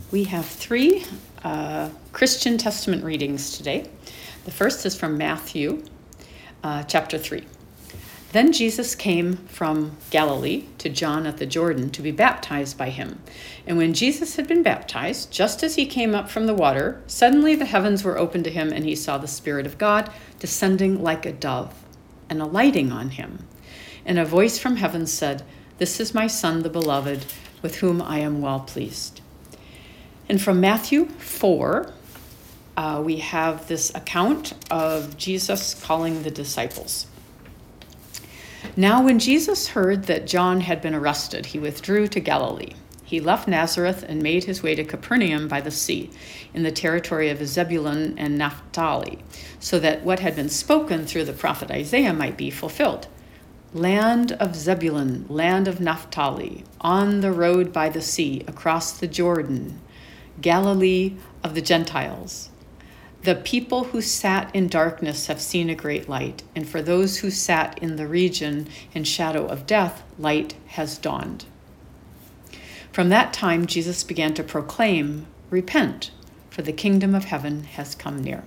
We have three Christian Testament readings today. The first is from Matthew chapter 3. Then Jesus came from Galilee to John at the Jordan to be baptized by him. And when Jesus had been baptized, just as he came up from the water, suddenly the heavens were opened to him, and he saw the Spirit of God descending like a dove and alighting on him. And a voice from heaven said, "This is my Son, the beloved, with whom I am well pleased." And from Matthew 4, we have this account of Jesus calling the disciples. Now, when Jesus heard that John had been arrested, he withdrew to Galilee. He left Nazareth and made his way to Capernaum by the sea, in the territory of Zebulun and Naphtali, so that what had been spoken through the prophet Isaiah might be fulfilled. Land of Zebulun, land of Naphtali, on the road by the sea, across the Jordan, Galilee of the Gentiles. The people who sat in darkness have seen a great light, and for those who sat in the region and shadow of death, light has dawned. From that time, Jesus began to proclaim, "Repent, for the kingdom of heaven has come near."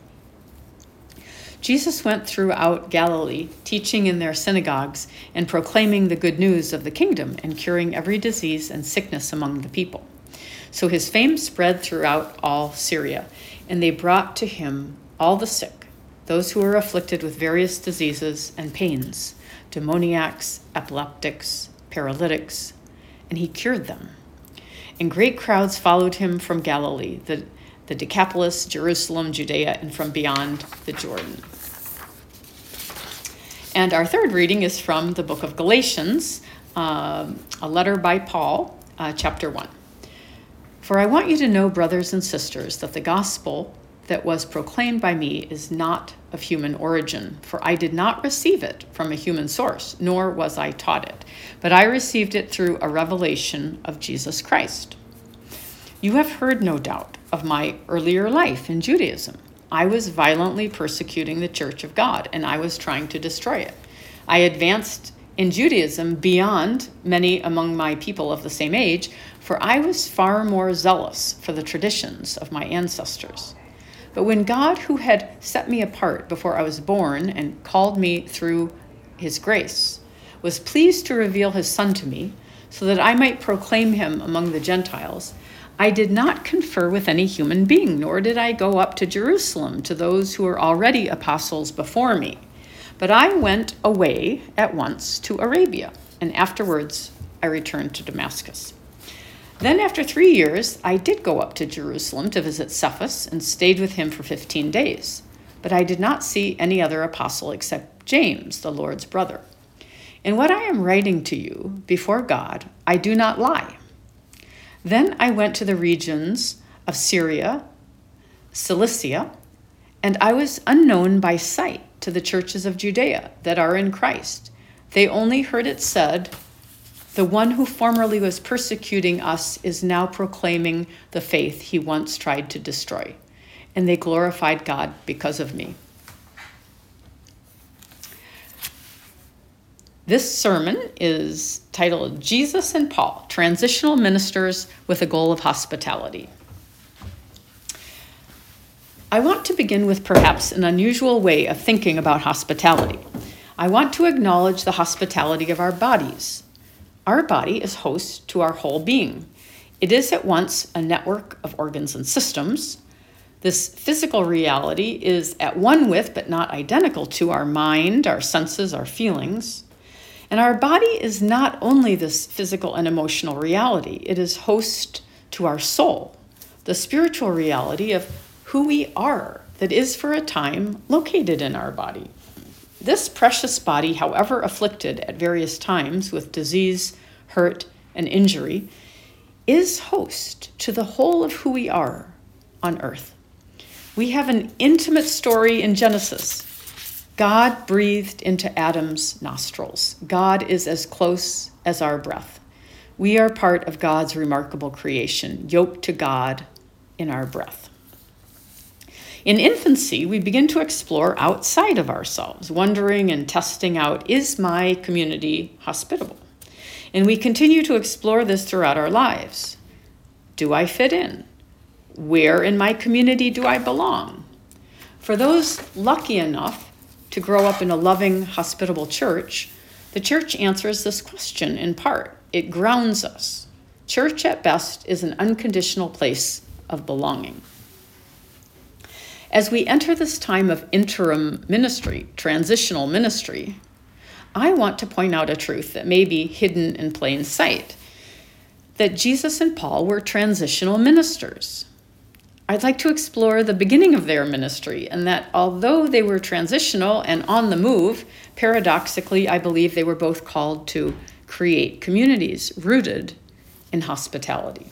Jesus went throughout Galilee, teaching in their synagogues and proclaiming the good news of the kingdom and curing every disease and sickness among the people. So his fame spread throughout all Syria, and they brought to him all the sick, those who were afflicted with various diseases and pains, demoniacs, epileptics, paralytics, and he cured them. And great crowds followed him from Galilee, the Decapolis, Jerusalem, Judea, and from beyond the Jordan. And our third reading is from the book of Galatians, a letter by Paul, chapter 1. "For I want you to know, brothers and sisters, that the gospel that was proclaimed by me is not of human origin, for I did not receive it from a human source, nor was I taught it, but I received it through a revelation of Jesus Christ. You have heard, no doubt, of my earlier life in Judaism. I was violently persecuting the church of God, and I was trying to destroy it. I advanced in Judaism beyond many among my people of the same age, for I was far more zealous for the traditions of my ancestors. But when God, who had set me apart before I was born and called me through his grace, was pleased to reveal his Son to me, so that I might proclaim him among the Gentiles, I did not confer with any human being, nor did I go up to Jerusalem to those who were already apostles before me. But I went away at once to Arabia, and afterwards I returned to Damascus. Then after 3 years, I did go up to Jerusalem to visit Cephas and stayed with him for 15 days. But I did not see any other apostle except James, the Lord's brother. In what I am writing to you before God, I do not lie. Then I went to the regions of Syria, Cilicia, and I was unknown by sight to the churches of Judea that are in Christ. They only heard it said, 'The one who formerly was persecuting us is now proclaiming the faith he once tried to destroy.' And they glorified God because of me." This sermon is titled Jesus and Paul, Transitional Ministers with a Goal of Hospitality. I want to begin with perhaps an unusual way of thinking about hospitality. I want to acknowledge the hospitality of our bodies. Our body is host to our whole being. It is at once a network of organs and systems. This physical reality is at one with, but not identical to, our mind, our senses, our feelings. And our body is not only this physical and emotional reality, it is host to our soul, the spiritual reality of who we are that is for a time located in our body. This precious body, however afflicted at various times with disease, hurt, and injury, is host to the whole of who we are on earth. We have an intimate story in Genesis. God breathed into Adam's nostrils. God is as close as our breath. We are part of God's remarkable creation, yoked to God in our breath. In infancy, we begin to explore outside of ourselves, wondering and testing out, is my community hospitable? And we continue to explore this throughout our lives. Do I fit in? Where in my community do I belong? For those lucky enough to grow up in a loving, hospitable church, the church answers this question in part. It grounds us. Church at best is an unconditional place of belonging. As we enter this time of interim ministry, transitional ministry, I want to point out a truth that may be hidden in plain sight, that Jesus and Paul were transitional ministers. I'd like to explore the beginning of their ministry, and that although they were transitional and on the move, paradoxically, I believe they were both called to create communities rooted in hospitality.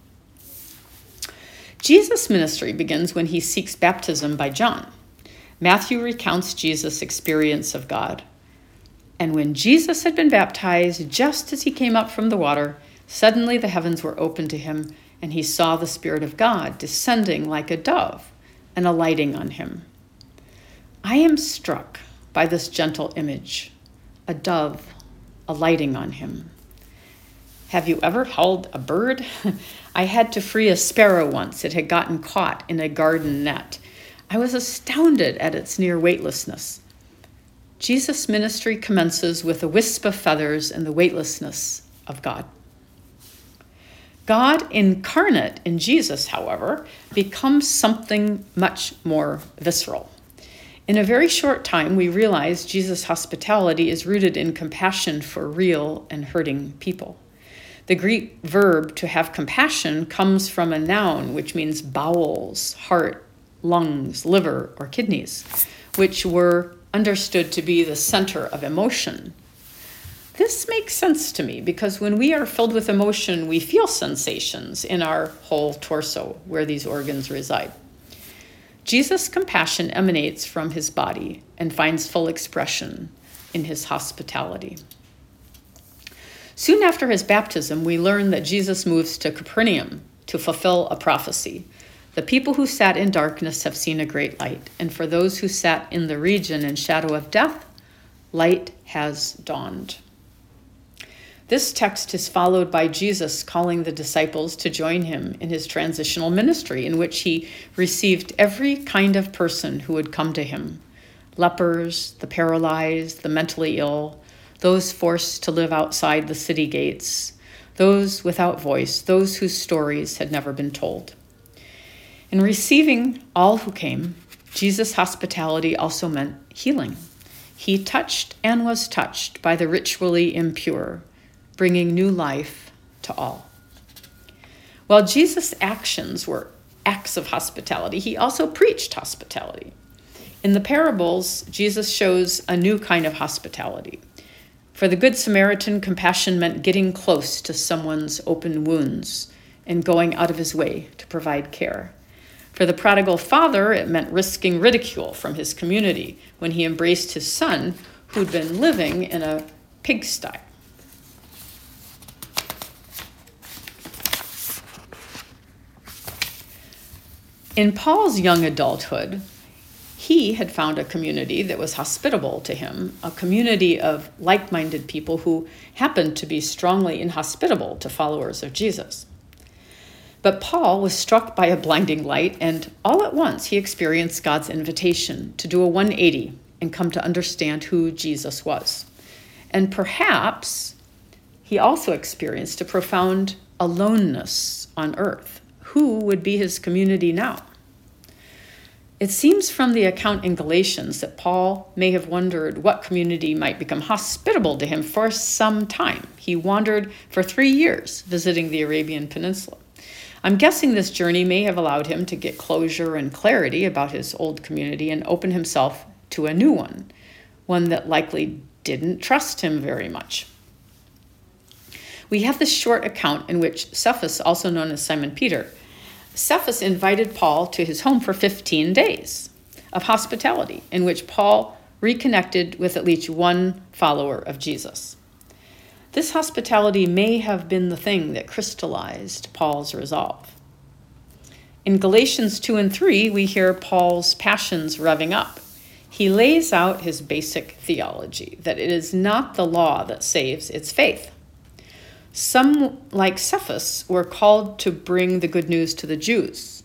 Jesus' ministry begins when he seeks baptism by John. Matthew recounts Jesus' experience of God. And when Jesus had been baptized, just as he came up from the water, suddenly the heavens were opened to him, and he saw the Spirit of God descending like a dove and alighting on him. I am struck by this gentle image, a dove alighting on him. Have you ever held a bird? I had to free a sparrow once. It had gotten caught in a garden net. I was astounded at its near weightlessness. Jesus' ministry commences with a wisp of feathers and the weightlessness of God. God incarnate in Jesus, however, becomes something much more visceral. In a very short time, we realize Jesus' hospitality is rooted in compassion for real and hurting people. The Greek verb to have compassion comes from a noun, which means bowels, heart, lungs, liver, or kidneys, which were understood to be the center of emotion. This makes sense to me because when we are filled with emotion, we feel sensations in our whole torso where these organs reside. Jesus' compassion emanates from his body and finds full expression in his hospitality. Soon after his baptism, we learn that Jesus moves to Capernaum to fulfill a prophecy. The people who sat in darkness have seen a great light, and for those who sat in the region and shadow of death, light has dawned. This text is followed by Jesus calling the disciples to join him in his transitional ministry, in which he received every kind of person who would come to him: lepers, the paralyzed, the mentally ill, those forced to live outside the city gates, those without voice, those whose stories had never been told. In receiving all who came, Jesus' hospitality also meant healing. He touched and was touched by the ritually impure, bringing new life to all. While Jesus' actions were acts of hospitality, he also preached hospitality. In the parables, Jesus shows a new kind of hospitality. For the Good Samaritan, compassion meant getting close to someone's open wounds and going out of his way to provide care. For the prodigal father, it meant risking ridicule from his community when he embraced his son who'd been living in a pigsty. In Paul's young adulthood, he had found a community that was hospitable to him, a community of like-minded people who happened to be strongly inhospitable to followers of Jesus. But Paul was struck by a blinding light, and all at once he experienced God's invitation to do a 180 and come to understand who Jesus was. And perhaps he also experienced a profound aloneness on earth. Who would be his community now? It seems from the account in Galatians that Paul may have wondered what community might become hospitable to him for some time. He wandered for 3 years, visiting the Arabian Peninsula. I'm guessing this journey may have allowed him to get closure and clarity about his old community and open himself to a new one that likely didn't trust him very much. We have this short account in which Cephas, also known as Simon Peter, Cephas invited Paul to his home for 15 days of hospitality, in which Paul reconnected with at least one follower of Jesus. This hospitality may have been the thing that crystallized Paul's resolve. In Galatians 2 and 3, we hear Paul's passions revving up. He lays out his basic theology, that it is not the law that saves, it's faith. Some, like Cephas, were called to bring the good news to the Jews,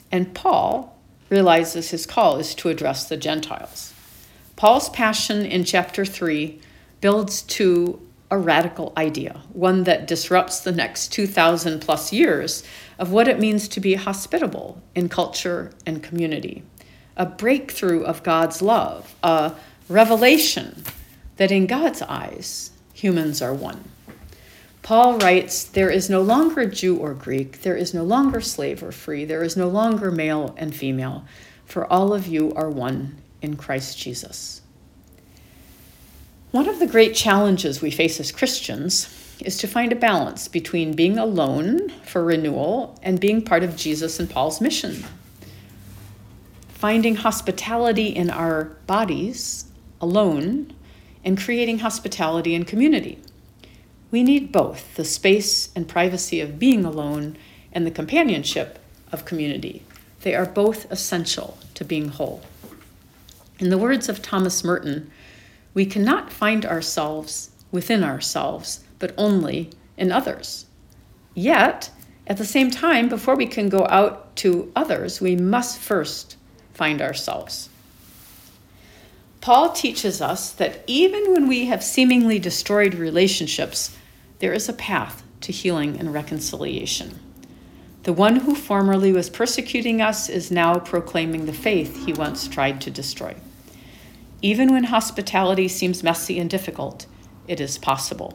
And Paul realizes his call is to address the Gentiles. Paul's passion in chapter 3 builds to a radical idea, one that disrupts the next 2,000 plus years of what it means to be hospitable in culture and community. A breakthrough of God's love, a revelation that in God's eyes, humans are one. Paul writes, "There is no longer Jew or Greek, there is no longer slave or free, there is no longer male and female, for all of you are one in Christ Jesus." One of the great challenges we face as Christians is to find a balance between being alone for renewal and being part of Jesus and Paul's mission. Finding hospitality in our bodies alone and creating hospitality in community. We need both the space and privacy of being alone and the companionship of community. They are both essential to being whole. In the words of Thomas Merton, we cannot find ourselves within ourselves, but only in others. Yet, at the same time, before we can go out to others, we must first find ourselves. Paul teaches us that even when we have seemingly destroyed relationships, there is a path to healing and reconciliation. The one who formerly was persecuting us is now proclaiming the faith he once tried to destroy. Even when hospitality seems messy and difficult, it is possible.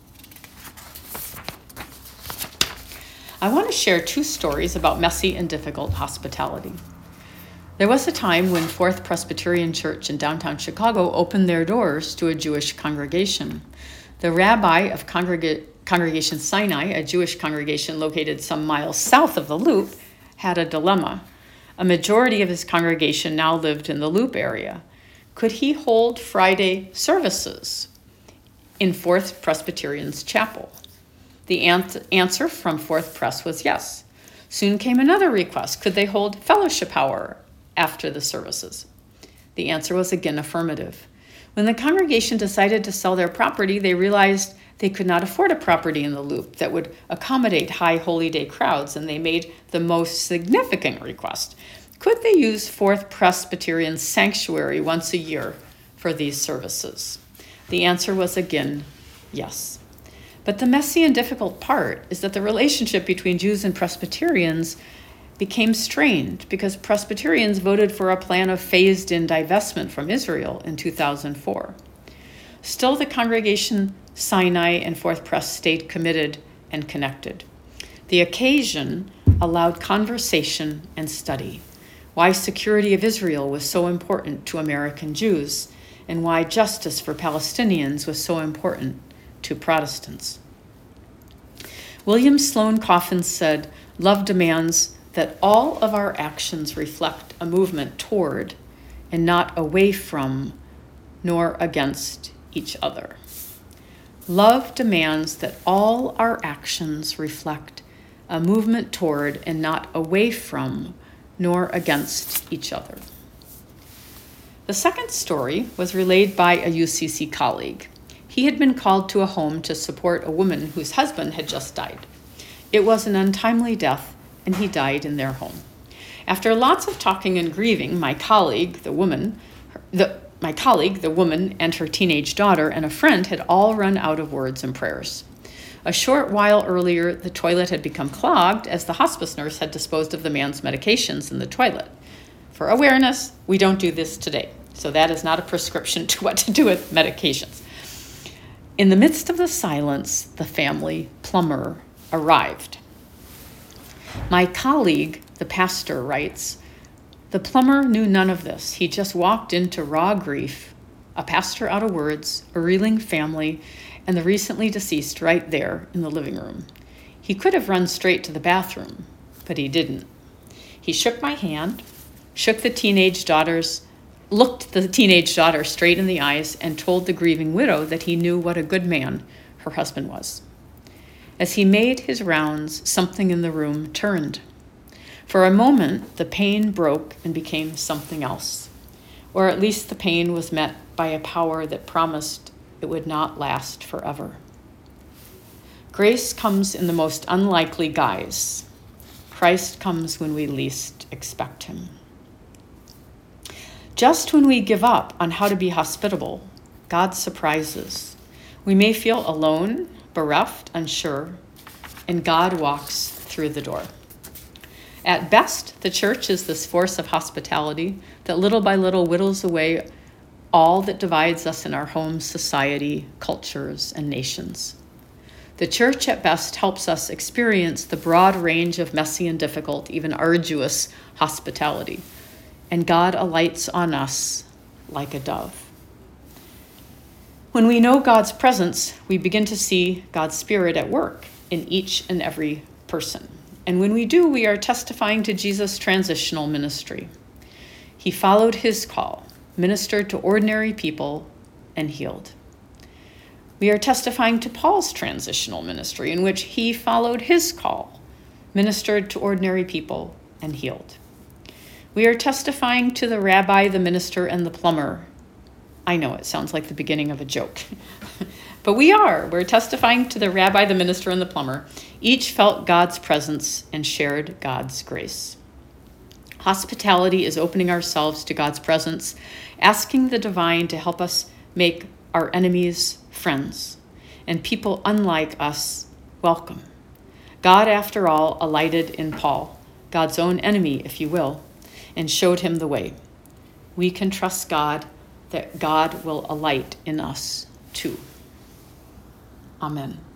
I want to share 2 stories about messy and difficult hospitality. There was a time when Fourth Presbyterian Church in downtown Chicago opened their doors to a Jewish congregation. The rabbi of Congregation Sinai, a Jewish congregation located some miles south of the Loop, had a dilemma. A majority of his congregation now lived in the Loop area. Could he hold Friday services in Fourth Presbyterian's chapel? The answer from Fourth Pres was yes. Soon came another request. Could they hold fellowship hour after the services? The answer was again affirmative. When the congregation decided to sell their property, they realized they could not afford a property in the Loop that would accommodate high Holy Day crowds, and they made the most significant request. Could they use Fourth Presbyterian sanctuary once a year for these services? The answer was again yes. But the messy and difficult part is that the relationship between Jews and Presbyterians became strained because Presbyterians voted for a plan of phased-in divestment from Israel in 2004. Still, the Congregation Sinai and Fourth Pres stayed committed and connected. The occasion allowed conversation and study, why security of Israel was so important to American Jews, and why justice for Palestinians was so important to Protestants. William Sloane Coffin said, "Love demands that all of our actions reflect a movement toward and not away from nor against each other." Love demands that all our actions reflect a movement toward and not away from nor against each other. The second story was relayed by a UCC colleague. He had been called to a home to support a woman whose husband had just died. It was an untimely death, and he died in their home. After lots of talking and grieving, my colleague, the woman, and her teenage daughter and a friend had all run out of words and prayers. A short while earlier, the toilet had become clogged as the hospice nurse had disposed of the man's medications in the toilet. For awareness, we don't do this today, so that is not a prescription to what to do with medications. In the midst of the silence, the family plumber arrived. My colleague, the pastor, writes, "The plumber knew none of this. He just walked into raw grief, a pastor out of words, a reeling family, and the recently deceased right there in the living room. He could have run straight to the bathroom, but he didn't. He shook my hand, looked the teenage daughter straight in the eyes, and told the grieving widow that he knew what a good man her husband was. As he made his rounds, something in the room turned. For a moment, the pain broke and became something else, or at least the pain was met by a power that promised it would not last forever. Grace comes in the most unlikely guise. Christ comes when we least expect him. Just when we give up on how to be hospitable, God surprises. We may feel alone, bereft, unsure, and God walks through the door. At best, the church is this force of hospitality that little by little whittles away all that divides us in our homes, society, cultures, and nations. The church at best helps us experience the broad range of messy and difficult, even arduous hospitality, and God alights on us like a dove. When we know God's presence, we begin to see God's Spirit at work in each and every person. And when we do, we are testifying to Jesus' transitional ministry. He followed his call, ministered to ordinary people, and healed. We are testifying to Paul's transitional ministry, in which he followed his call, ministered to ordinary people, and healed. We are testifying to the rabbi, the minister, and the plumber. I know it sounds like the beginning of a joke, but we're testifying to the rabbi, the minister, and the plumber. Each felt God's presence and shared God's grace. Hospitality is opening ourselves to God's presence, asking the divine to help us make our enemies friends, and people unlike us welcome. God, after all, alighted in Paul, God's own enemy, if you will, and showed him the way. We can trust God that God will alight in us too. Amen.